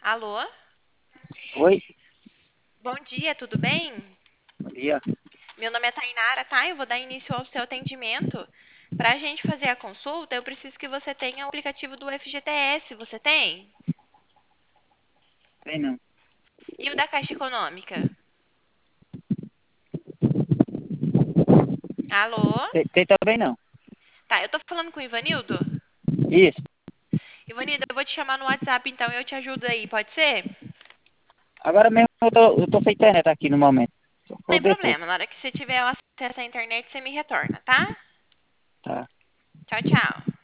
Alô? Oi, Bom dia, tudo bem? bom dia. Meu nome é Tainara, tá? Eu vou dar início ao seu atendimento. Para a gente fazer a consulta, eu preciso que você tenha o aplicativo do FGTS. Você tem? Tem não. E o da Caixa Econômica? Alô? Tem também não. Tá, eu tô falando com o Ivanildo? Isso. Ivanildo, eu vou te chamar no WhatsApp então e eu te ajudo aí, pode ser? Agora mesmo eu tô sem internet aqui no momento. Só Não for tem depois. problema, na hora que você tiver o acesso à internet, você me retorna, tá? Tá. Tchau, tchau.